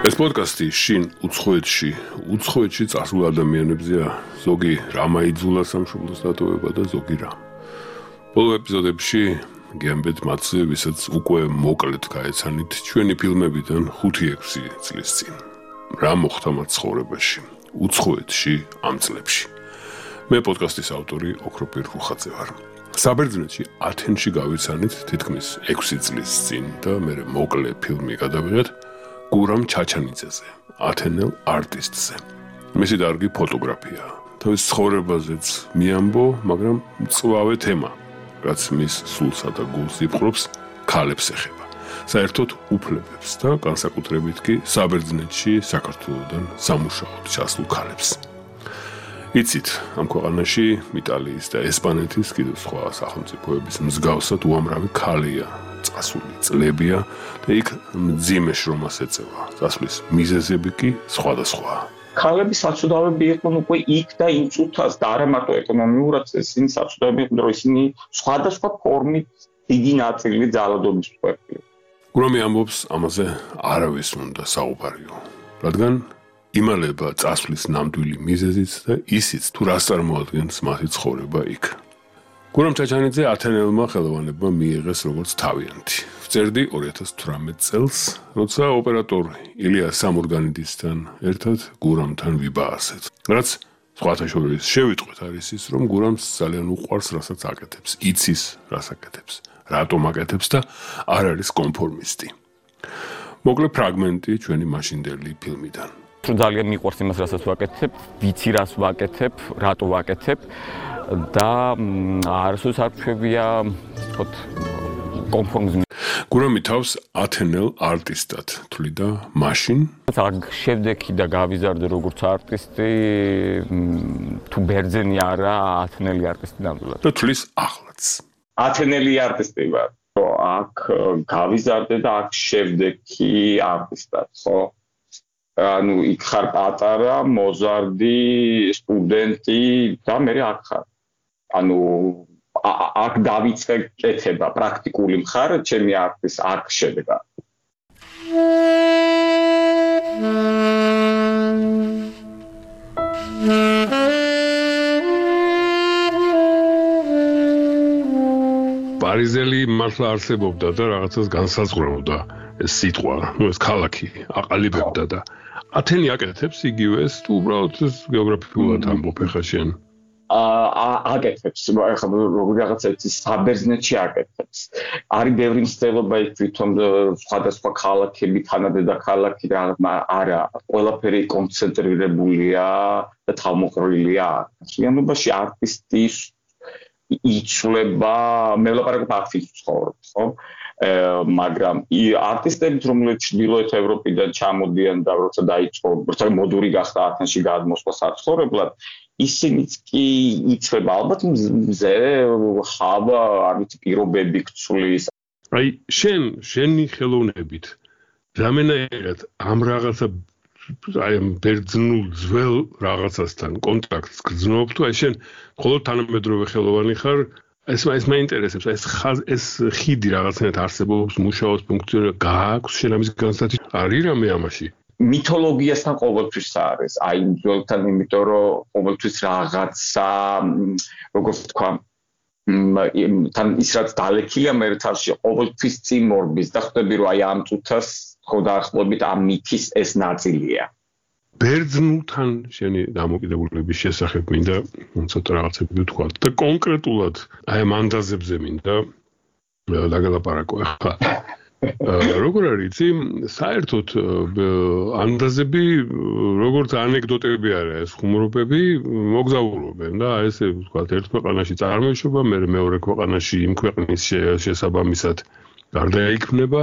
ეს პოდკასტი შინ უცხოეთში წასულ ადამიანებზეა, ზოგი რამ აიძულა სამშობლოს დატოვება და ზოგი რა. ბოლო ეპიზოდებში გიამბეთ მათზე, ვისაც უკვე მოკლედ გაეცანით ჩვენი ფილმებიდან 5-6 წლის წინ. რა მოხდა მათ ცხოვრებაში, უცხოეთში ამ წლებში. მე პოდკასტის ავტორი ოქროპირ ხუხაძე ვარ. საბერძნეთში ათენში გავიცანით თითქმის 6 წლის წინ და მე მოკლე ფილმი გადავიღეთ გურამ ჩაჩანიძეზე, ათენელ არტისტზე. მისი დარგი ფოტოგრაფია. თავის ცხოვრებაზეც მიამბო, მაგრამ მწვავე თემა, რაც მის სულსა და გულს იპყრობს, ქალებს ეხება. საერთოდ უფლებებს და განსაკუთრებით კი საბერძნეთში საქართველოდან სამუშაოდ ჩასულ ქალებს. იცით, ამ ქვეყანაში იტალიის და ესპანეთის კიდევ სხვა სახელმწიფოების მსგავსად უამრავი ქალია. წასული წლებია და იქ მძიმე შრომას ეწევა. წასვლის მიზეზები კი სხვადასხვაა. ქალები საცუდავები იყვნენ უკვე იქ და იმ წუთას და არა მარტო ეკონომიურად, ისინი საცუდავები იყვნენ, რომ ისინი სხვადასხვა ფორმით დიდი ნაწილი ძალადობის მსხვერპლი. გურამი ამბობს, ამაზე არავის უნდა საუბარიო, რადგან იმალება წასვლის ნამდვილი მიზეზიც და ისიც თუ რას წარმოადგენს მათი ცხოვრება იქ. გურამ ჩაჩანიძე ათენელმა ხელოვანებმა მიიღეს როგორც თავიანთი. ვწერდი 2018 წელს, როცა ოპერატორ ილია სამურგანიდისთან ერთად გურამთან ვიბაასეთ. რაც სხვათა შორის შევიტყვეთ არის ის, რომ გურამს ძალიან უყვარს რასაც აკეთებს, იცის რას აკეთებს, რატომ აკეთებს და არ არის კონფორმისტი. მოკლე ფრაგმენტი ჩვენი მაშინდელი ფილმიდან. ძალიან მიყვარს იმას, რასაც ვაკეთებ, ვიცი რას ვაკეთებ, რატო ვაკეთებ და არასოდეს არ ვშვებია, თქო, კონფორმიზმი. გურამი თავს ათენელ არტისტად თვლიდა მაშინ. შევდექი და გავიზარდე როგორც არტისტი, თუ ბერძენი არა, ათენელი არტისტი ნამდვილად. და თვლის ახლაც. ათენელი არტისტი ვარ. აქ გავიზარდე და აქ შევდექი არტისტად, ხო? ანუ იქ ხარ პატარა, მოზარდი, სტუდენტი და მე აქ ხარ. ანუ აქ დავიწყე კეთება, პრაქტიკული მხარ, ჩემი არტის აქ შედგა. პარიზელი მართლა არსებობდა და რაღაცას განსაზღვრავდა ეს სიტყვა, ეს ქალაქი აყალიბებდა და ათენი აკეთებს იგივეს თუ უბრალოდ გეოგრაფიულად ამბობ ხა შენ? აკეთებს, ახლა როგორ რაღაცა საბერძნეთში აკეთებს. არის ბევრი მცდელობა იქ თვითონ სხვადასხვა ქალაქები, თანადედა ქალაქი და არა, ყველაფერი კონცენტრირებულია და თავმოყრილია. შემთხვევაში არტისტის იცვლება, მე ვლაპარაკობ აქტის ცხოვრებას, ხო? მაგრამ არტისტები, რომლებიც ჩრდილოეთ ევროპიდან ჩამოდიან და როცა მოდური გახდა ათენში გადმოსვლა საცხოვრებლად, ისინიც კი იცვლება ალბათ მზე, ჰავა, არ ვიცი, პირობები გცვლის. აი, შენი ხელოვნებით რამენაირად ამ რაღაცა აი ამ ბერძნულ ძველ რაღაცასთან კონტაქტს გრძნობ თუ აი შენ მხოლოდ თანამედროვე ხელოვანი ხარ, ეს მაინტერესებს, ეს ხიდი რაღაცნაირად არსებობს, მუშაობს, ფუნქციონირებს, გააქვს შენ ამის განსაცი არის რამე ამაში? მითოლოგიასთან ყოველთვის არის, აი ძველთან, იმიტომ რომ ყოველთვის რაღაცა, როგორ ვთქვა, თან ის რაც დალექილია მე თავში ყოველთვის წინ მორბის და ხვდები რომ აი ამ წუთას ხო დაახლოებით ამ მითის ეს ნაწილია. ბერძნულთან შენი დამოკიდებულების შესახებ მინდა ცოტა რაღაცები ვთქვა და კონკრეტულად აი ამ ანდაზებზე მინდა დაგელაპარაკო ახლა. როგორ არის იცი, საერთოდ ანდაზები როგორც ანეკდოტები არა, ეს ხუმრობები მოგზაურობენ და ესე ვთქვათ, ერთ ქვეყანაში წარმოიშობა, მეორე ქვეყანაში იმ ქვეყნის შესაბამისად გარდაიქმნება.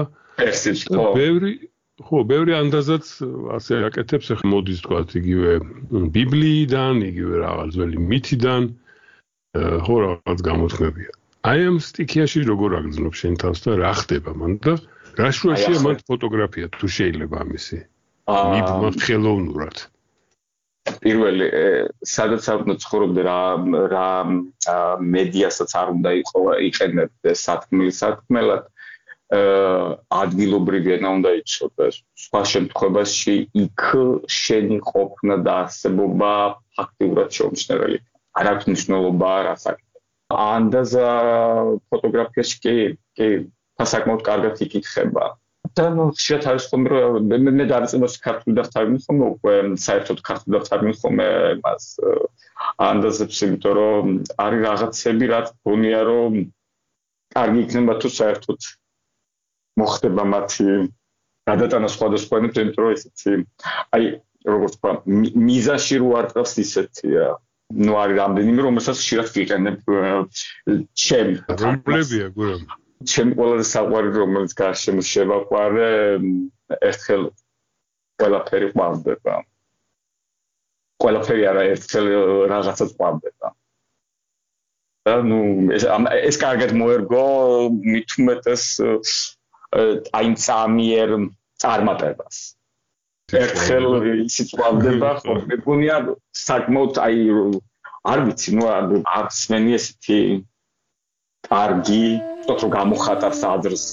ბევრი ანდაზაც ასე აკეთებს, ახლა მოდის ვთქვათ, იგივე ბიბლიიდან, იგივე რაღაც ძველი მითიდან, ხო რაღაც გამოთქმებია. აი ამ სტიქიაში როგორ აგრძნობ შენ თავს და რა ხდება მან და რა შუაშია მან ფოტოგრაფია თუ შეიძლება ამისი? მიბმოთ ხელოვნურად. პირველი სადაც არ უნდა ცხოვრობდე რა მედიასაც არ უნდა იყენებდე სათქმელად ადგილობრივი ენა უნდა იცოდეს. სხვა შემთხვევაში იქ შენი ყოფნა და არსებობა ფაქტიურად შეუმჩნეველი. არ აქვს მნიშვნელობა რას აკეთებ. ანდაზა ფოტოგრაფიაში კი საკმაოდ კარგად იკითხება. და ხშირად არის ხოლმე რომ მე დავიწყებოდი ქართული დაფტარი ხომ უკვე საერთოდ ქართული დაფტარი ხომ მას ანდაზებს იმიტომ რომ არის რაღაცები რაც გონია რომ კარგი იქნება თუ საერთოდ მოხდება მათი გადატანა სხვადასხვა ენებზე იმიტომ რომ ესეთი აი როგორც ვთქვა მიზაში რო არ წავს ისეთია ნუ არის რამდენიმე რომელსაც ხშირად ვიყენებ ჩემ რომლებია გურამ ჩემი ყველაზე საყვარი რომელიც გარშემო შევაყვარე ერთხელ ყველაფერი ყვავდება. ყველაფერი არა ერთხელ რაღაცას ყვავდება. და ნუ ეს კარგად მოერგო მით უმეტეს აი წამიერ წარმატებას. ერთხელ ისიც ყვავდება, ხო მეგონია საკმაოდ აი არ ვიცი, ნუ არც მენი ესეთი კარგი თქო გამოხატავს აზრს.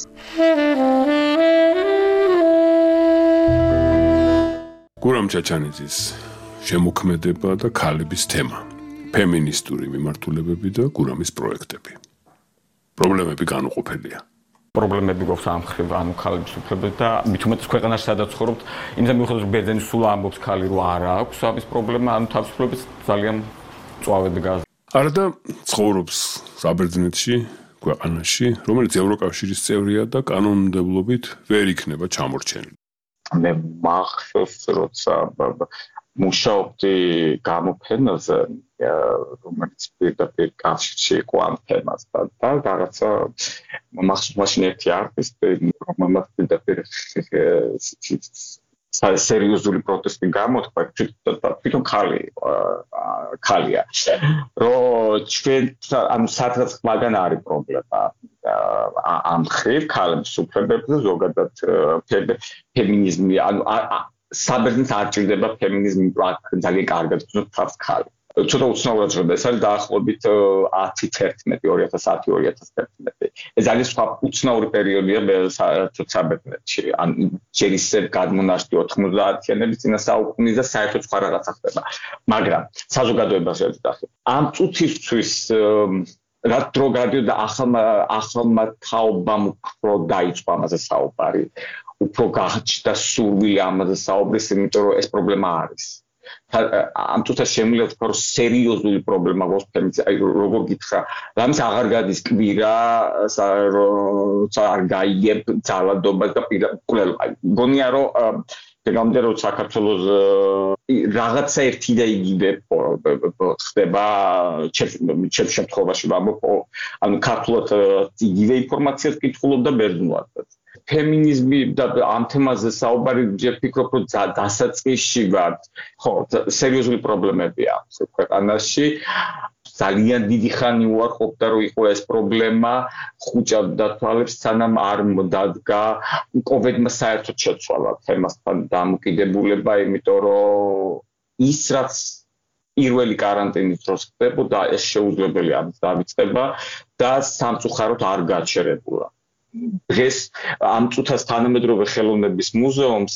გურამ ჩაჩანიძის შემოქმედება და ქალების თემა. ფემინისტური მიმართულებები და გურამის პროექტები. პრობლემები განუყოფელია. პრობლემები გვაქვს ამ მხრივ, ანუ ქალების უფლებები და მით უმეტეს ქვეყანაში სადაც ცხოვრობთ, იმის მიუხედავად რომ ბერძენი სულ ამბობს ქალი რომ არ აქვს ამის პრობლემა, ანუ თავისუფლების ძალიან წვავედ გაზ. არა და ცხოვრობს საბერძნეთში, ქვეყანაში, რომელიც ევროკავშირის წევრია და კანონმდებლობით ვერ იქნება ჩამორჩენილი. მე მახსოვს როცა მუშაობდი გამოფენაზე რომელიც პირდაპირ კავშირში იყო ამ თემასთან და რაღაცა მახსოვს მაშინ ერთი არტისტი რომელმაც პირდაპირ სერიოზული პროტესტი გამოთქვა თვითონ ქალია რომ ჩვენ ანუ სადღაც მაგან არის პრობლემა ამ ხრივ ქალების უფლებებზე ზოგადად ფემინიზმი ანუ საბერძნეთს არ ჭირდება ფემინიზმი ძალიან კარგად გძნობს ქალი ცოტა უცნაურად რომ ეს არის დაახლოებით 2010-2011 ეს არის სხვა უცნაური პერიოდია საბერძნეთში ან ჯერ ისევ გადმონაშთი 90-იანების წინა საუკუნის და საერთოდ სხვა რაღაცა ხდება მაგრამ საზოგადოებას ერთად ამ წუთისთვის რა დრო გადიოდა ახალმა თაობამ უფრო დაიწყო ამაზე საუბარი უფრო გაჩნდა სურვილი ამაზე საუბრის იმიტომ რომ ეს პრობლემა არის ამ წუთას შემიძლია ვთქვა რომ სერიოზული პრობლემა გვაქვს ფემინიზმის აი როგორ გითხრა რამის აღარ გადის კვირა როცა არ გაიგებ ძალადობას და ყველა გონია რომ გამომდინარე რომ საქართველოს რაღაცა ერთი და იგივე ხდება ჩემს შემთხვევაში ვამბობ ანუ ქართულად იგივე ინფორმაციას კითხულობ და ბერძნულად ფემინიზმი და ამ თემაზე საუბარი ჯერ ფიქრობ რომ დასაწყისში ვარ ხო სერიოზული პრობლემებია ქვეყანაში ძალიან დიდი ხანი უარყოფდა რომ იყო ეს პრობლემა ხუჭავდა თვალებს სანამ არ დადგა კოვიდმა საერთოდ შეცვალა თემასთან დამოკიდებულება იმიტომ რომ ის რაც პირველი каранტინის დროს ხდებოდა ეს შეუძლებელი ამის დავიწყება და სამწუხაროდ არ გაჩერებულა დღეს ამ წუთას თანამედროვე ხელოვნების მუზეუმს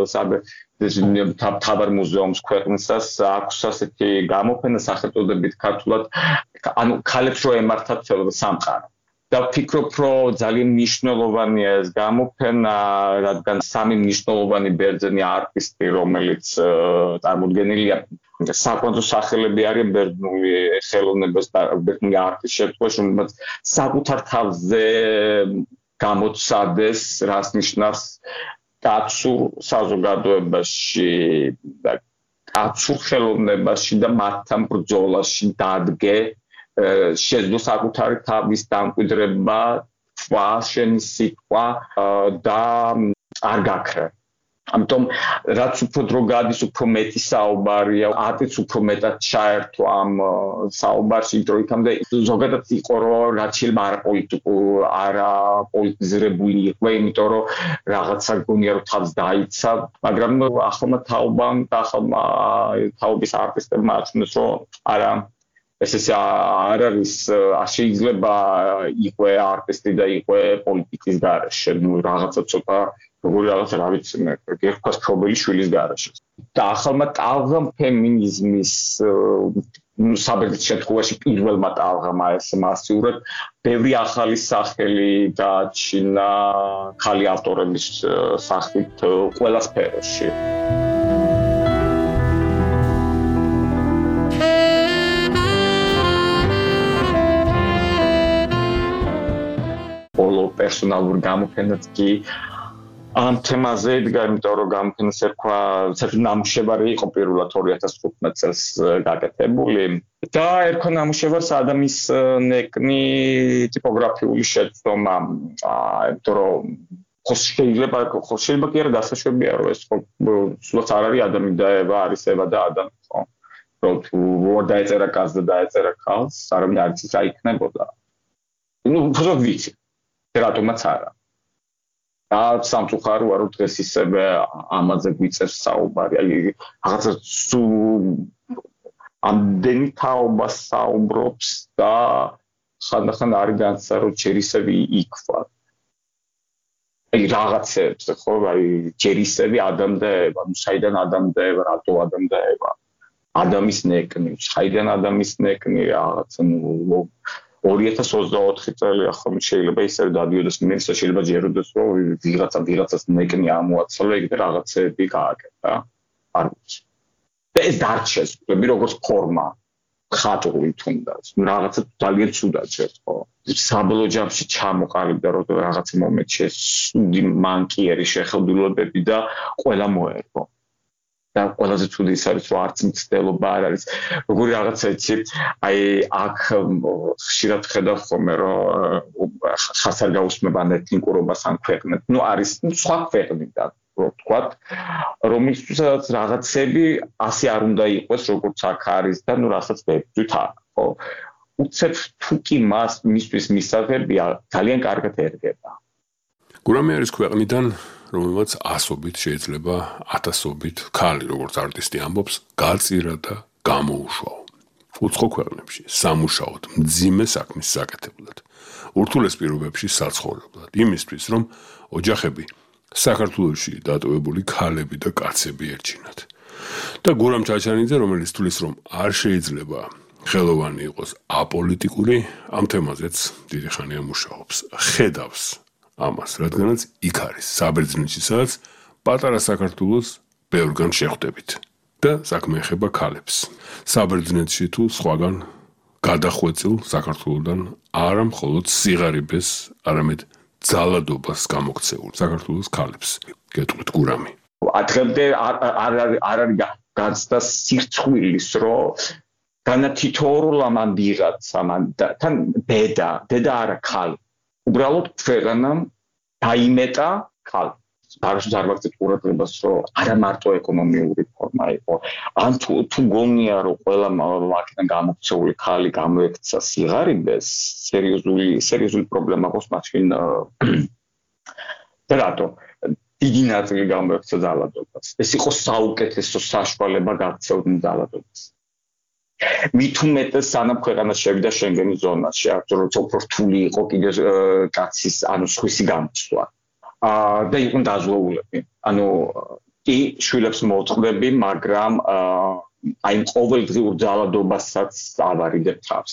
თავარ მუზეუმს ქვეყნისას აქვს ასეთი გამოფენა სახელწოდებით ქართულად ანუ ქალებს რო ემართათ სამყარო და ვფიქრობ რომ ძალიან მნიშვნელოვანია ეს გამოფენა რადგან სამი მნიშვნელოვანი ბერძენი არტისტი რომელიც წარმოდგენილია საკვანძო სახელები არიან ბერძნული ხელოვნებას და ბერძნული არტის შემთხვევაში რომელიც საკუთარ თავზე გამოცადეს რას ნიშნავს კაცურ საზოგადოებაში და კაცურ ხელოვნებაში და მათთან ბრძოლაში დადგე შეძლო საკუთარი თავის დამკვიდრება თქვა შენი სიტყვა და არ გაქრე ამიტომ რაც უფრო დრო გადის უფრო მეტი საუბარია არტიც უფრო მეტად ჩაერთო ამ საუბარში იმიტომ იქამდე ზოგადად იყო რომ რაც შეიძლება არა პოლიტიზირებული იყო იმიტომ რომ რაღაცა გონია რომ თავს დაიცა მაგრამ ახალმა თაობამ და ახალმა თაობის არტისტებმა აჩვენეს რომ არა ესე არ არის შეიძლება იყვე არტისტი და იყვე პოლიტიკის გარეშე, ну რაღაცა ცოტა როგორი რაღაცა რა ვიცი მე გერფას ჩობელი შვილის გარეშე. და ახალმა ტალღამ ფემინიზმის საბერძნეთ შემთხვევაში პირველმა ტალღამ ეს მასიურად ბევრი ახალი სახელი გააჩინა ხალი ავტორების სახით ყველა სფეროში. პერსონალურ გამოფენაც კი ამ თემაზე ედგა, იმიტომ რომ გამოფენას ერქვა ნამუშევარი იყო პირველად 2015 წელს გაკეთებული და ერქვა ნამუშევარს ადამიანის ნეკნი ტიპოგრაფიული შეცდომა, იმიტომ რომ შეიძლება კი არა დასაშვებია რომ ეს სულაც არ არის ადამი და ევა, არის ევა და ადამი, ხო? რომ თუ არ დაეწერა კაცს და დაეწერა ქალს, არავინ არ იცის რა იქნებოდა. ნუ უბრალოდ ვიცი რატომაც არა. და სამწუხაროა რომ დღეს ისევე ამაზე გვიწერს საუბარი, აი რაღაცა ამდენი თაობა საუბრობს და ხანდახან არის განცდა რომ ჯერ ისევ იქვა. აი რაღაცებს ხო, აი ჯერ ისევ ადამ და ევა, საიდან ადამ და ევა, რატო ადამ და ევა. ადამის ნეკნი, საიდან ადამის ნეკნი რაღაცა 2024 წელი ახლა შეიძლება ისევ დადიოდეს მენსა შეიძლება ჯეროდეს რომ ვიღაცას ნეკნი ამოაცალა იქ და რაღაცები გააკეთა. არ ვიცი. და ეს დარჩეს, როგორც ფორმა ხატული თუნდაც. რაღაცა ძალიან ცუდად შეს ხო. საბოლოო ჯამში ჩამოყალიბდა რომ რაღაც მომენტში სუდი მანკიერი შეხედულებები და ყველა მოერგო. და ყველაზე ცუდი ის არის რომ არც მცდელობა არ არის. როგორი რაღაცა იცი, აი აქ ხშირად ხედავ ხოლმე რომ ხას არ გაუსმება ეთნიკურობას ამ ქვეყნად. ნუ არის სხვა ქვეყნიდან, რომ ვთქვათ, რომელსაც რაღაცები ასე არ უნდა იყოს, როგორც აქ არის და ნუ რასაც ვებძვით აქ, ხო? უცებ თუ კი მისთვის მისაღებია, ძალიან კარგად ერგება. გურამი არის ქვეყნიდან რომელსაც ასობით შეიძლება ათასობით ქალი როგორც არტისტი ამბობს გაწირა და გამოუშვაო. უცხო ქვეყნებში სამუშაოდ მძიმე საქმის საკეთებლად, ურთულეს პირობებში საცხოვრებლად, იმისთვის რომ ოჯახები საქართველოში დატოვებული ქალები და კაცები ერჩინათ. და გურამ ჩაჩანიძე, რომელიც თulis რომ არ შეიძლება ხელოვანი იყოს აპოლიტიკური, ამ თემაზეც დიდი ხანია მუშაობს. ხედავს ამას, რადგანაც იქ არის საბერძნეთში, სადაც პატარა საქართველოს ბევრგან შეხვდებით და საქმე ეხება ქალებს. საბერძნეთში თუ სხვაგან გადახვეწილ საქართველოსთან არა მხოლოდ სიღარიბეს, არამედ ძალადობას გამოქცეულ საქართველოს ქალებს. გეტყვით გურამი. დღემდე არ არის განცდა სირცხვილის, რომ განათითოეულ ამან ვიღაცა თან დედა არა ქალი. უბრალოდ ქვეყანამ დაიმეტა ქალი. ბარში დარბაცეთ ყურადღებას, რომ არა მარტო ეკონომიური ფორმა იყო. ან თუ გონია, რომ ყველა აქედან გამოქცეული ქალი გამოექცა სიღარიბეს, სერიოზული პრობლემა ყავს მაშინ. და რატო? დიდი ნაწილი გამოექცა ძალადობას. ეს იყო საუკეთესო საშუალება გაქცეოდნენ ძალადობას. მით უმეტეს სანამ ქვეყანა შევიდა შენგენის ზონაში, როცა უფრო რთული იყო კიდე კაცის, სხვისი გამოსვლა. და იყვნენ დაზღვეულები. კი შვილებს მოწყდები, მაგრამ აი ყოველდღიურ ძალადობასაც ავარიდებ თავს.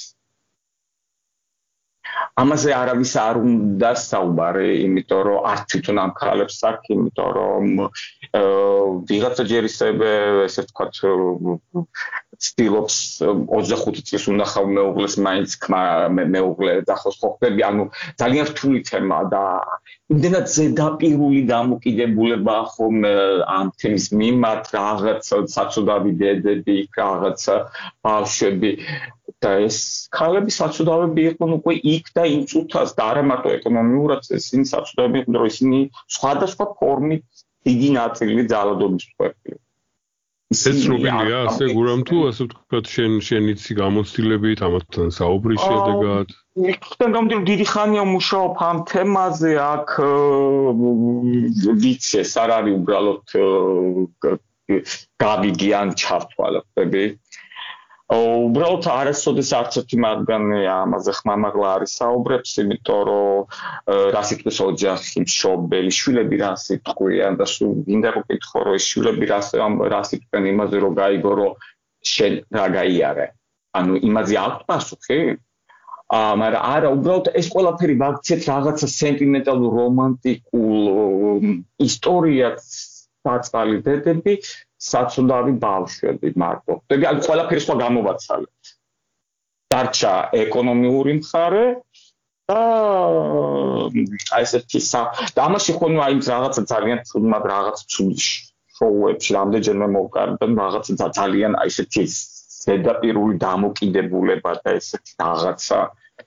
ამაზე არავის არ უნდა საუბარი, იმიტომ რომ არ თვითონ ამ ქალებს აქვს, იმიტომ რომ ვიღაცა ჯერ ისევე ესე ვთქვათ ცდილობს 25 წლის უნახავ მეუღლეს მაინც მეუღლე დახოს ხოხდები, ძალიან რთული თემა და იმდენად ზედაპირული დამოკიდებულება ხომ ამ თემის მიმართ, რაღაც საცოდავი დედები, რაღაც ბავშვები და ეს ქალები საცოდავები იყვნენ უკვე იქ და იმ წუთას და არა მარტო ეკონომიურად, ისინი საცოდავები იყვნენ, რომ ისინი სხვადასხვა ფორმით დიდი ნაწილი ძალადობის ყოფილ. ეს როგორია, ასე გურამ თუ ასე ვთქვათ, შენიცი გამოცდილებით, ამათთან საუბრის შედეგად? იქიდან გამომდინარე, დიდი ხანია მუშაობ ამ თემაზე, აქ ვიცი, ეს არ არის უბრალოდ გავიგი ან ჩავთვალე, ხდები? უბრალოდ არასოდეს არც ერთი მათგანი ამაზე ხმამაღლა არ ისაუბრებს, იმიტომ რომ რა სიტყვის ოჯახი, მშობელი, შვილები რა სიტყვიან და სულ გინდა რომ კითხო რომ ეს შვილები რა სიტყვიან იმაზე რომ გაიგო რომ შენ რა გაიარე. ანუ იმაზე აქვს პასუხი? მაგრამ არა, უბრალოდ ეს ყველაფერი ვაქციეთ რაღაცა სენტიმენტალურ რომანტიკულ ისტორიას საწყალი დედები საცუდავი ბავშვები მარტო. ანუ ყველაფერი სხვა გამოვაცალეთ. დარჩა ეკონომიური მხარე და ესეთი და ამაში ხონუ აი რაღაცა ძალიან ცუდად რაღაც ცუდი შოუებში რამდენჯერმე მოვკარდა რაღაცა ძალიან აი ესეთი ზედაპირული დამოკიდებულება და ესეთი რაღაცა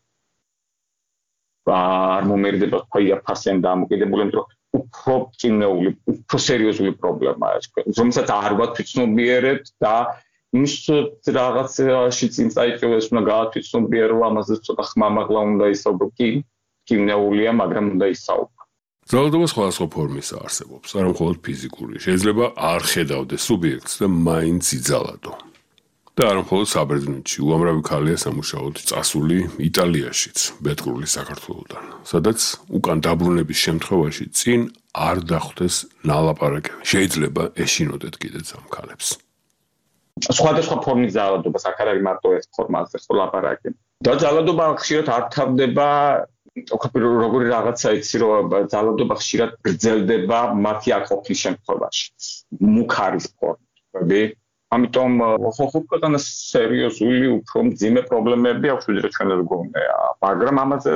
არ მომერდება ფასიან დამოკიდებულება რომ უფრო კინეული, უფრო სერიოზული პრობლემაა ეს. რომელსაც არ ვათვითცნობიერებთ და იმის რაღაცაში წინ წაიწევს უნდა გაათვითცნობიერო ამაზე ცოტა ხმამაღლა უნდა ისაუბრო კი კინეულია, მაგრამ უნდა ისაუბრო. ძალადობა სხვადასხვა ფორმის არსებობს, არა მხოლოდ ფიზიკური. შეიძლება არ ხედავდეს სუბიექტს და მაინც იძალადო. და არ მხოლოდ საბერძნეთში, უამრავი ქალია სამუშაოდ წასული იტალიაშიც, ბედღრული საქართველოდან, სადაც უკან დაბრუნების შემთხვევაში წინ არ დახვდეს ნალაპარაკები. შეიძლება ეშინოდეთ კიდეც ამ ქალებს. სხვადასხვა ფორმის ძალადობას აქ არ არის მარტო ეს ფორმაზე ხო ლაპარაკი. და ძალადობა ხშირად არ თავდება როგორი რაღაცა იცი რომ ძალადობა ხშირად გრძელდება მათი არ ყოფნის შემთხვევაში. მუქარის ფორმები ამიტომ ხო ქვეყანას სერიოზული უფრო მძიმე პრობლემები აქვს ვიდრე ჩვენს გვქონია მაგრამ ამაზე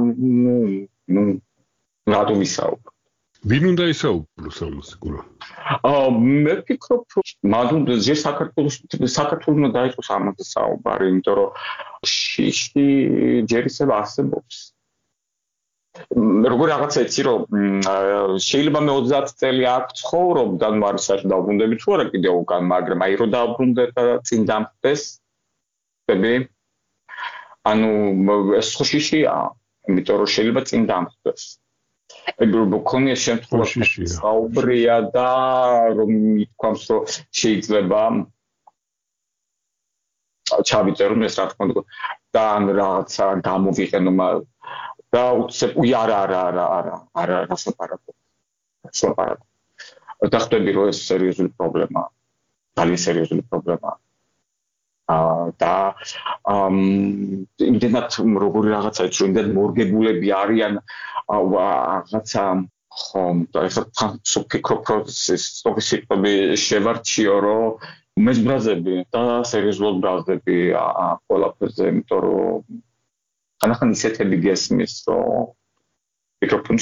რატო ვისაუბროთ ვინ უნდა ისაუბროს ამაზე გურო მე ვფიქრობ მაგრამ ჯერ საქართველოს უნდა დაიწყოს ამაზე საუბარი იმიტომ რომ შიში ჯერ ისევ არსებობს როგორ რაღაცა იცი რომ შეიძლება მე 30 წელი აქ ცხოვრობ და ნუ არის საერთოდ დაუბრუნდები თუ არა კიდევ უკან მაგრამ აი რომ დაუბრუნდე და წინ დამხდეს ანუ ეს ხოშიშია იმიტომ რომ შეიძლება წინ დამხდეს ეგრე შემთხვევაში საუბრია და რომ ითქვამს რომ შეიძლება ჩავიწერო ეს რა თქმა უნდა და რაღაცა გამოვიყენო და უცებ არა გასაპარაკო და ხტები რომ ეს სერიოზული პრობლემაა ძალიან სერიოზული პრობლემაა და იმდენად როგორი რაღაცა ის რომ იმდენად მორგებულები არიან რაღაცა ხომ და ეხლა ფიქრობ რომ სიტყვები შევარჩიო რომ მეზბრაზები და სერიოზულად ბრაზები ყველაფერზე იმიტომ რომ ანახან ისეთები გესმის რომ მიკროფონი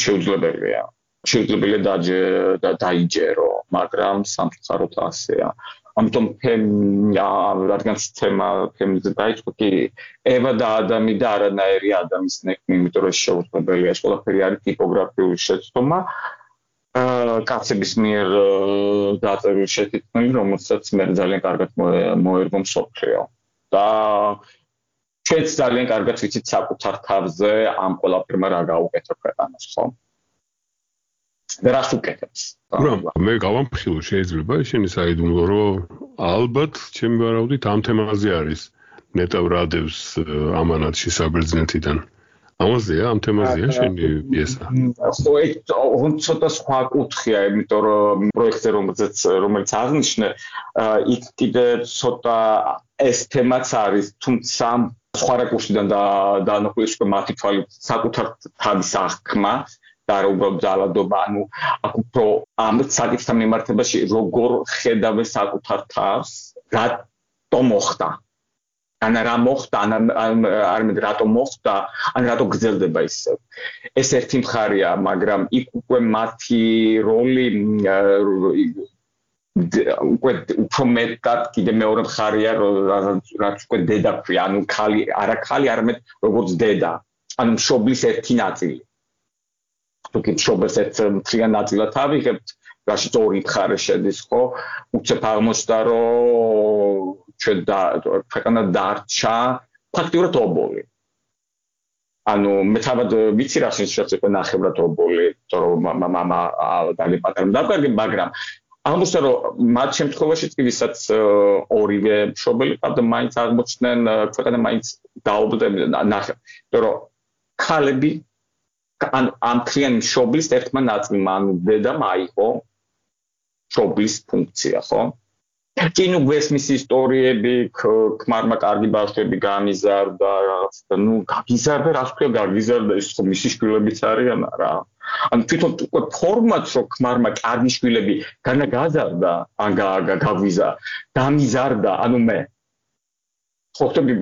შეუძლებელია დაიჯერო მაგრამ სამწუხაროდ ასეა ამიტომ რადგან თემაზე დაიწყო კი ევა და ადამი და არანაირი ადამიანის ნექმი იმიტომ რომ შეუძლებელია ეს ყველაფერი არის ტიპოგრაფიული შეცდომა კაცების მიერ დაწერილი შეთქმული რომელსაც მე ძალიან კარგად მოერგო მსოფლიო და ჩვენც ძალიან კარგად ვიცით საკუთარ თავზე ამ ყველაფერმა რა გაუკეთა ქვეყანას, ხო? და რას უკეთებს? მე გავამფრთხილო შეიძლება შენი საიდუმლო რომ ალბათ ჩემი ვარაუდით ამ თემაზე არის ნეტა ბრადევს ამანათში საბერძნეთიდან. ამაზეა ამ თემაზეა შენი პიესა? ხო, ცოტა სხვა კუთხეა, იმიტომ რომ პროექტზე რომელიც აღნიშნე, იქ კიდე ცოტა ეს თემაც არის, თუმცა სხვა რაკურსიდან დაანახულეს უკვე მათი თვალით საკუთარ თავის აღქმა და უბრალოდ ძალადობა, ანუ აქ უფრო ამ საკითხთან მიმართებაში როგორ ხედავენ საკუთარ თავს, რატო მოხდა? ან რა მოხდა, არამედ რატო მოხდა, ან რატო გრძელდება ისე. ეს ერთი მხარეა, მაგრამ იქ უკვე მათი როლი უკვე უფრო მეტად კიდე მეორე მხარეა, რაც უკვე დედა ქვია, ანუ არა ქალი, არამედ როგორც დედა, ანუ მშობლის ერთი ნაწილი. თუკი მშობელს ერთ მთლიან ნაწილად ავიღებთ, რაშიც ორი მხარე შედის, ხო? უცებ აღმოჩნდა, რომ ჩვენ ქვეყანა დარჩა ფაქტიურად ობოლი. ანუ მე თავად ვიცი რა შეიძლება იყო ნახევრად ობოლი, იმიტომ რომ მამა ძალიან პატარა დაკარგი, მაგრამ აღმოჩნდა რომ მათ შემთხვევაშიც კი ვისაც ორივე მშობელი ყავდა მაინც აღმოჩნდნენ ქვეყანა მაინც დაობლდებოდა ნახე რომ ქალები ან ამ ქლიანი მშობლის ერთმა ნაწილმა ანუ დედამ აიღო მშობლის ფუნქცია ხო კინო გვესმის ისტორიები ქმარმა კარგი ბავშვები გამიზარდა რაღაც გაგიზარდა რას ქვია გაგიზარდა ის ხო მისი შვილებიც არიან რა ან თვითონ ფორმატს რო ქმარმა კარგი შვილები განაგაზარდა ან გაგვიზა დამიზარდა ანუ მე ხო ხტები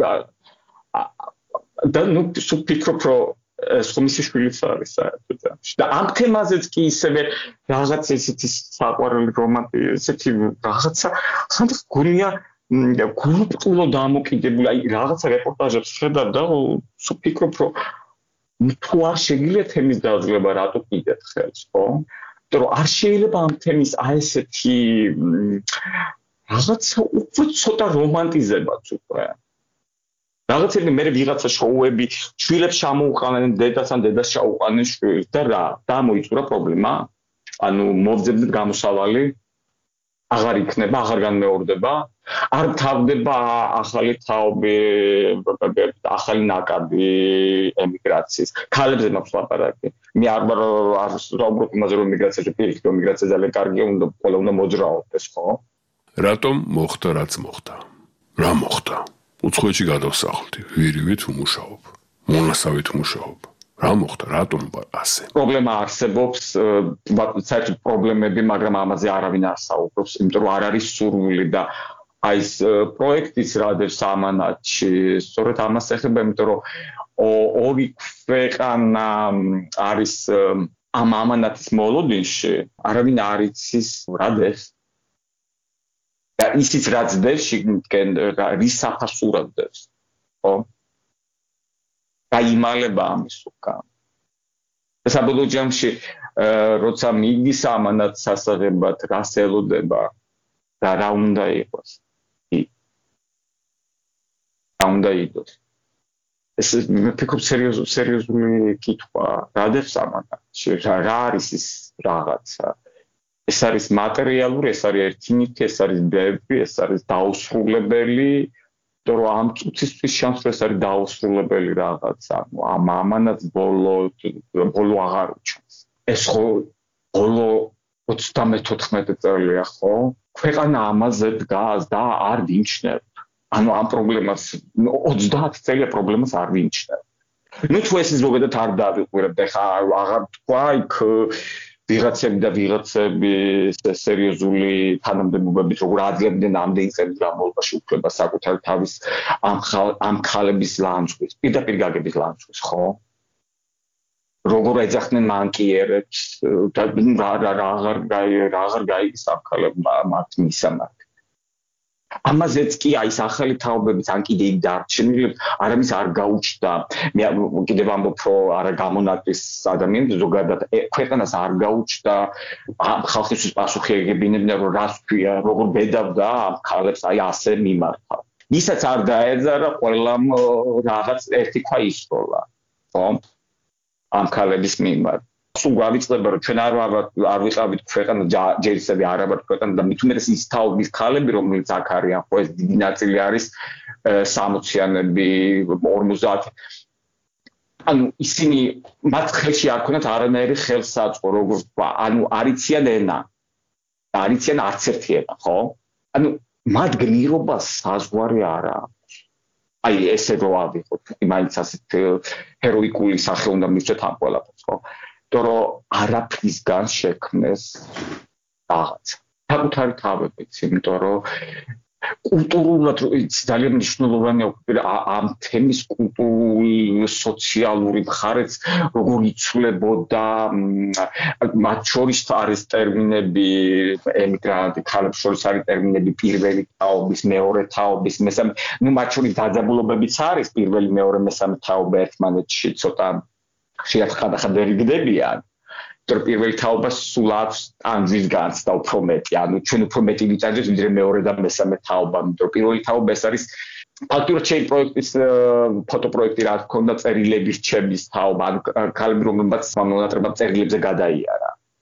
და სულ ფიქრობ რომ ეს ხომისი შვილიც არის საერთოდ და ამ თემაზეც კი ისევე რაღაც ესეთი საყვარელი რომანტიკა ესეთი რაღაცა ხანდახ გულია გულწრფელო დამოკიდებული აი რაღაცა რეპორტაჟებს ხედავ და სულ ფიქრობ რომ თუ არ შეგიძლია თემის დაძღება რატო კიდეთ ხელს ხო იმიტომ რომ არ შეიძლება ამ თემის აი ესეთი რაღაცა უკვე ცოტა რომანტიზებაც უკვე რაღაცები მე ვიღაცა შოუები შვილებს ჩამოუყალნენ დედას ან დედას ჩაუყალნენ შვილს და რა გამოიწურა პრობლემა ანუ მოვძებნეთ გამოსავალი აღარ იქნება აღარ განმეორდება არ თავდება ახალი თაობი ახალი ნაკადი ემიგრაციის ქალებზე მაქვს ლაპარაკი მე არ ვაუბრობ იმაზე რომ ემიგრაციაში პირიქით ემიგრაცია ძალიან კარგია უნდა ყველა უნდა მოძრაობდეს ხო რატომ მოხდა რაც მოხდა რა მოხდა უცხოეთში გადავსახლდი ვირივით უმუშაობ მონასავით უმუშაობ რა მოხდა რატომ ასე პრობლემა არსებობს საერთოდ პრობლემები მაგრამ ამაზე არავინ არ საუბრობს იმიტომ რომ არ არის სურვილი და აი ეს პროექტის რადევს ამანატში სწორედ ამას ეხება იმიტომ რომ ორი ქვეყანა არის ამ ამანატის მოლოდინში არავინ არ იცის რადევს და ისიც რაც დევს შიგნითკენ რის საფასურად დევს ხო გაიმალება ამის უკან და საბოლოო ჯამში როცა მიდის ამანატ სასაღებად რას ელოდება და რა უნდა იყოს რა უნდა იყოს ეს მე ფიქრობ სერიოზული კითხვა რა დევს ამანატში რა არის ის რაღაცა ეს არის მატერიალური, ეს არის ერთი ნივთი, ეს არის ბევრი, ეს არის დაუსრულებელი, იმიტომ რომ ამ წუთისთვის ჩანს, რომ ეს არის დაუსრულებელი რაღაცა. ამ ამანაც ბოლო აღარ უჩანს. ეს ხო ბოლო 34 წელია, ხო? ქვეყანა ამაზე დგას და არ ვიმჩნევ. ანუ ამ პრობლემას 30 წელია პრობლემას არ ვიმჩნევ. ნუ თუ ეს ზოგადად არ დავიყვირებ, ხა აღარ თქვა იქ ვიღაცები და ვიღაცები სერიოზული თანამდებობებით როგორ აძლევდნენ ამდენი წელი განმავლობაში უფლება საკუთარ თავის ამ ქალების ლანძღვის, პირდაპირ გაგების ლანძღვის, ხო? როგორ ეძახდნენ მანკიერებს და აღარ გაიგეს ამ ქალებმა მათ მისამართი. ამაზეც კი აი ეს ახალი თაობების ან კიდე იქ დარჩენილებს არავის არ გაუჩნდა მე კიდევ ამბობ რომ არა გამონატვის ადამიანებს ზოგადად ქვეყანას არ გაუჩნდა ხალხისთვის პასუხი ეგებინებდნენ რომ რას ქვია როგორ ბედავდა ამ ქალებს აი ასე მიმართა ისაც არ დაეძარა ყველამ რაღაც ერთი ქვა ისროლა ხო ამ ქალების მიმართ სულ გავიწყდება რომ ჩვენ არ ვიყავით ქვეყანა ჯერ ისევ არ ვართ ქვეყანა და მით უმეტეს ის თაობის ქალები რომელიც აქ არიან ხო ეს დიდი ნაწილი არის 60-იანები 50 ანუ ისინი მათ ხელში არ ქონათ არანაირი ხელსაწყო როგორ თქვა ანუ არიციან ენა და არიციან არც ერთი ენა ხო ანუ მათ გმირობას საზღვარი არ აქვს აი ესე რო ავიღოთ მაინც ასეთ ჰეროიკული სახე უნდა მივცეთ ამ ყველაფერს ხო რომ არაფრისგან შექმნეს რაღაც. საკუთარი თავებით, იმიტომ რომ კულტურულად ძალიან მნიშვნელოვანია ამ თემის კულტურული, სოციალური მხარეც როგორ იცვლებოდა მათ შორის არის ტერმინები ემიგრანტი ქალებს შორის არის ტერმინები პირველი თაობის, მეორე თაობის, მესამე, ნუ მათ შორის დაძაბულობებიც არის პირველი, მეორე, მესამე თაობა ერთმანეთში ცოტა ხანდახან დერიგდებიან, რომ პირველი თაობა სულ აქვს ტანჯვის განცდა უფრო მეტი, ანუ ჩვენ უფრო მეტი ვიტანჯეთ, ვიდრე მეორე და მესამე თაობა, იმიტომ რომ პირველი თაობა ეს არის ფაქტურად ჩემი პროექტის ფოტოპროექტი რა თქონდა წერილების ჩემის თაობა, ანუ ქალები რომელმაც მონატრებად წერილებზე გადაიარა.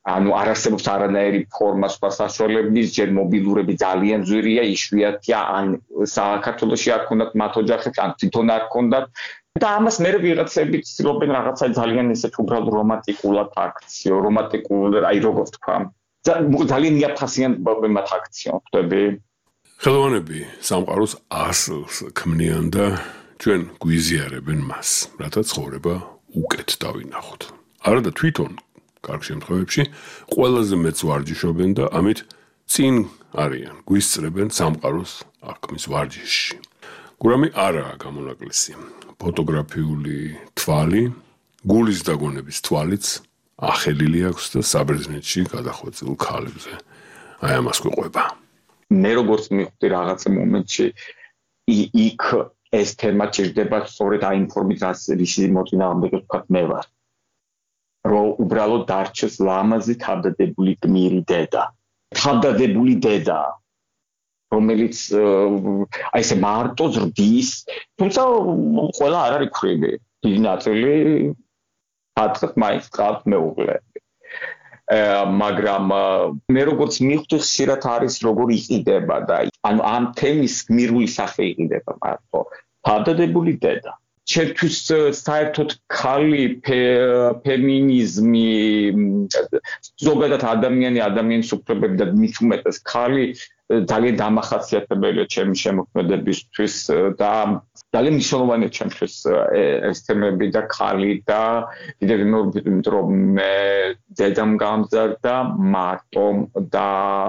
ანუ არასებობს არანაირი ფორმა სხვა საშუალებების, ჯერ მობილურები ძალიან ძვირია, იშვიათია, ან საქართველოში არ ქონდათ მათ ოჯახებს, ან თვითონ არ ქონდათ. და ამას მე ვიღაცები ცდილობენ რაღაცა ძალიან ისეთ უბრალოდ რომანტიკულად აქციო, რომანტიკულ, აი როგორ თქვა, ძალიან იაფასიანად მათ აქციო ხდები. ხელოვანები სამყაროს ასლს ქმნიან და ჩვენ გვიზიარებენ მას, რათა ცხოვრება უკეთ დავინახოთ. არა და თვითონ კარგ შემთხვევებში ყველაზე მეც ვარჯიშობენ და ამით წინ არიან, გვისწრებენ სამყაროს აღქმის ვარჯიშში. გურამი არაა გამონაკლისი. ფოტოგრაფიული თვალი, გულის დაგონების თვალიც ახელილი აქვს და საბერძნეთში გადახვეწილ ქალებზე. აი ამას გვიყვება. მე როგორც მივხვდი რაღაც მომენტში იქ ეს თემა ჭირდება სწორედ აი ინფორმაციის მოწინააღმდეგე თქვა მე ვარ. რომ უბრალოდ დარჩეს ლამაზი თავდადებული გმირი დედა. თავდადებული დედა, რომელიც აი ესე მარტო ზრდის, თუმცა ყველა არ არის ქრები. დიდი ნაწილი ათხეთ მაინც ყავთ მეუღლეები. მაგრამ მე როგორც მივხვდი ხშირად არის როგორ იყიდება და ანუ ამ თემის გმირული სახე იყიდება მარტო თავდადებული დედა. ჩემთვის საერთოდ ქალი ფემინიზმი ზოგადად ადამიანის უფლებები და მით უმეტეს ქალი ძალიან დამახასიათებელია ჩემი შემოქმედებისთვის და ძალიან მნიშვნელოვანია ჩემთვის ეს თემები და ქალი და კიდევ იმიტომ რომ მე დედამ გამზარდა მარტომ და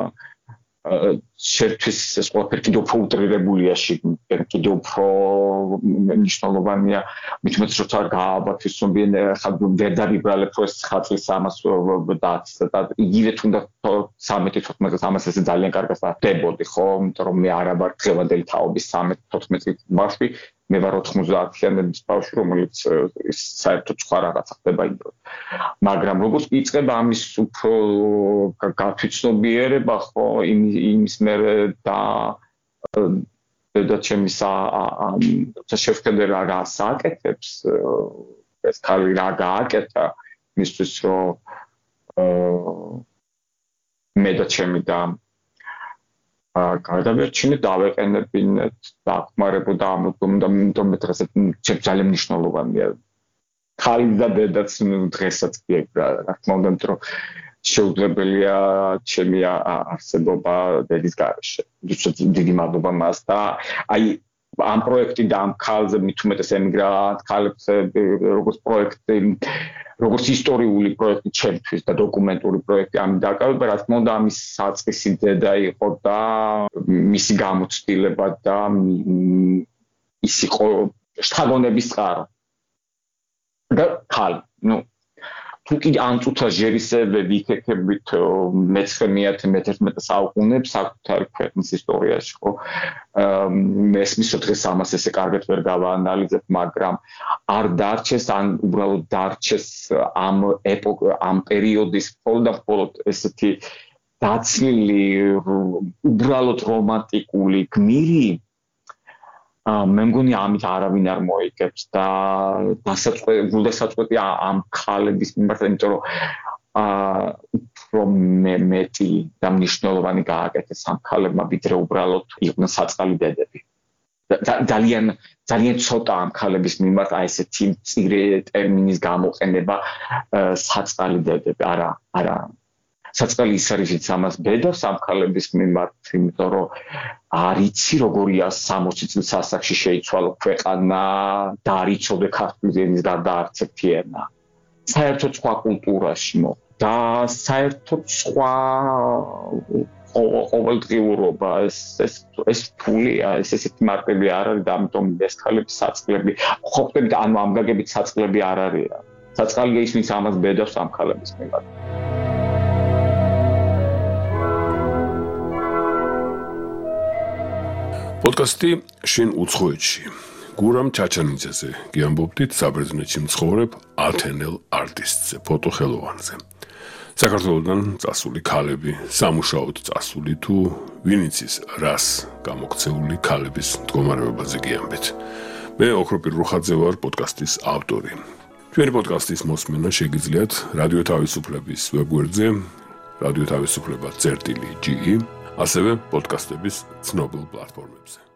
შერთვის ეს ყველაფერი კიდევ უფრო უტრირებულია კიდევ უფრო მნიშვნელოვანია მით უმეტეს როცა გააბათ ისნობიან ვერ დავიბრალებ ეს ხატის ამას და იგივე თუნდაც 13-14 ამას ესე ძალიან კარგად ვდებოდი ხო იმიტომ რომ მე არა ვარ დღევანდელი თაობის 13-14 წლის ბავშვი მე ვარ 90-იანების ბავშვი რომელიც საერთოდ სხვა რაღაცა ხდება იმ დროს მაგრამ როგორც იწყება ამის უფრო გათვითცნობიერება ხო იმის მერე და ჩემის შევხედე რა გააკეთებს ეს ქალი რა გააკეთა მისთვის რომ მე და ჩემი და გადავერჩინე დავეყენებინეთ დახმარებოდა ამიტომ დღეს ძალიან მნიშვნელოვანია ქალი და დედაც დღესაც გიეკრა რა თქმა უნდა რომ შეუძლებელია ჩემი არსებობა დედის გარეშე. დიდი მადლობა მას და აი ამ პროექტი და ამ ქალზე მით უმეტეს ემიგრანტ ქალებზე როგორც პროექტი როგორც ისტორიული პროექტი ჩემთვის და დოკუმენტური პროექტი ამ დაკავება რა თქმა უნდა ამის საწყისი დედა იყო და მისი გამოცდილება და ის იყო შთაგონების წყარო. და ქალი, თუ კი ამ წუთას ჟერისებები იქეკებით მე-11 საუკუნეებს საკუთარი ქვეყნის ისტორიაში ხო მესმის დღეს ამას ესე კარგად ვერ გავაანალიზებ მაგრამ არ დარჩეს ან უბრალოდ დარჩეს ამ პერიოდის მხოლოდ ესეთი დაცლილი უბრალოდ რომანტიკული გმირი მე მგონი ამით არავინ არ მოიგებს და გულდასაწყვეტი ამ ქალების მიმართ, იმიტომ რომ უფრო მეტი და მნიშვნელოვანი გააკეთეს ამ ქალებმა ვიდრე უბრალოდ იყვნენ საწყალი დედები. ძალიან ცოტა ამ ქალების მიმართ აი ესეთი მწირე ტერმინის გამოყენება საწყალი დედები, არა საწყალი ის არის ვინც ამას ბედავს ამ ქალების მიმართ, იმიტომ რომ არიცი როგორია 60 წლის ასაკში შეიცვალა ქვეყანა და არიცოდე ქართული ენის გარდა არც ერთი ენა. საერთოდ სხვა კულტურაში და საერთოდ სხვა ყოველდღიურობა ეს ფულია, ესეთი მარტივი არ არის და ამიტომ ეს ქალების საწყლები ხო ხდებით ანუ ამ გაგებით საწყლები არ არიან. საწყალია ის ვინც ამას ბედავს ამ ქალების მიმართ. პოდკასტი შენ უცხოეთში. გურამ ჩაჩანიძეზე გიამბობდით საბერძნეთში მცხოვრებ ათენელ არტისტზე, ფოტოხელოვანზე. საქართველოდან წასული ქალები, სამუშაოდ წასული თუ ვინიცის რას გამოქცეული ქალების მდგომარეობაზე გიამბეთ. მე ოქროპირ რუხაძე ვარ პოდკასტის ავტორი. ჩვენი პოდკასტის მოსმენა შეგიძლიათ რადიო თავისუფლების ვებგვერდზე რადიო თავისუფლება.ge ასევე პოდკასტების ცნობილ პლატფორმებზე.